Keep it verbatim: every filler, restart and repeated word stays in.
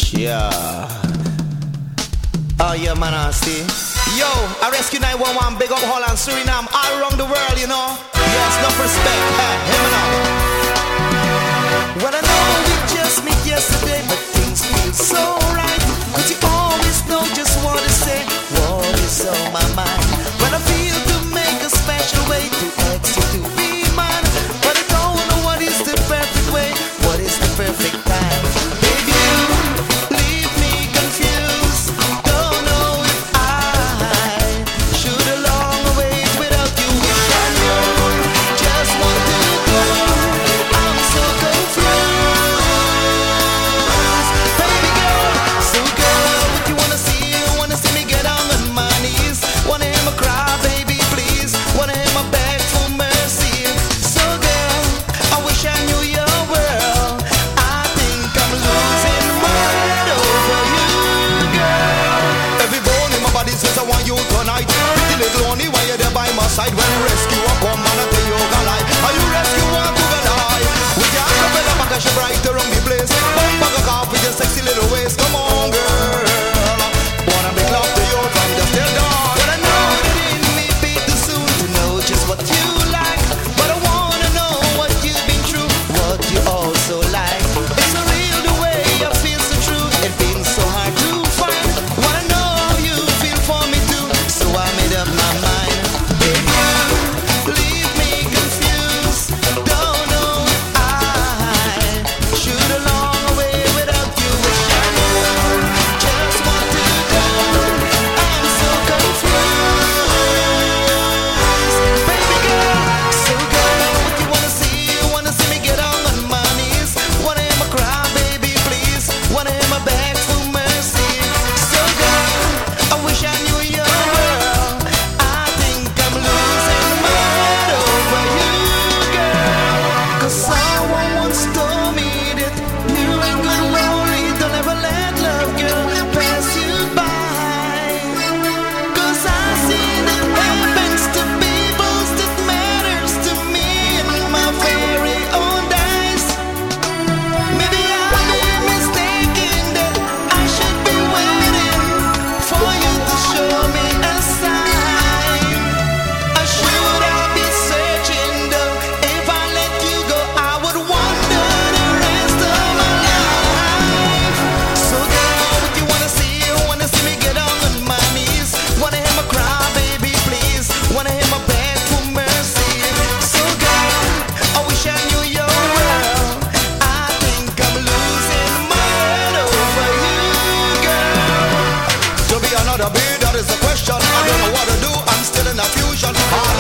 Yeah. Oh yeah, man, I see. Yo, I rescue nine one one, big up Holland, Suriname, all around the world, you know. Yes, enough respect. Hey, hear me now. Well, I know we just met yesterday, but things feel so right. Cause you always know just what to say, what is on my mind. When I feel to make a special way to ask you to be mine, but I don't know what is the perfect way, what is the perfect time. Baby, you leave me confused. Don't know if I should along away without you. Wish I knew just what to do. I'm so confused. Baby girl, so girl, what you wanna see? You wanna see me get on my knees? Wanna hear me cry, baby, please? Wanna hear my beg for mercy? So girl, I wish I knew your world. I think I'm losing my head over you, girl. Every bone in my body says I want you tonight. Pretty little honey, why you there by my side? When rescue I come and I tell you a lie. Are you rescue want to get high? With your acapella back and she bright around the place. Bump back a car with your sexy little waist. Come on, girl. Wanna make love to you from just till dawn. But I know that it may be too soon to know just what you like. But I wanna know what you've been through, what you also like. It's so real the way I feel so true. It feels so hard to find. Wanna know how you feel for me too. So I made up my mind. Baby, you leave me confused. Don't know if I should along away without you. Wish I knew just what to do. I'm so confused. Baby girl, so girl, what you wanna see? You wanna see me get on my knees? Wanna hear my cry, baby, please? Wanna hear my beg for mercy? So girl, I wish I knew your world. I think I'm losing my head over you, girl. Cause someone once told me that you ain't gonna worry, don't ever let love, girl, pass you by. Cause I see that happens to people that matters to me in my very own eyes. Maybe I've been mistaken that I should be waiting for you to show me a sign. Or should I be searching though? If I let you go, I would wonder the rest of my life. So girl, what you wanna see? You wanna see me get on my knees? Wanna hear my cry, baby, please? Wanna hear my beg for mercy? So girl, I wish I knew your world. I think I'm losing my head over you, girl. To be another beat, that is the question. I don't know what to do, I'm still in a fusion.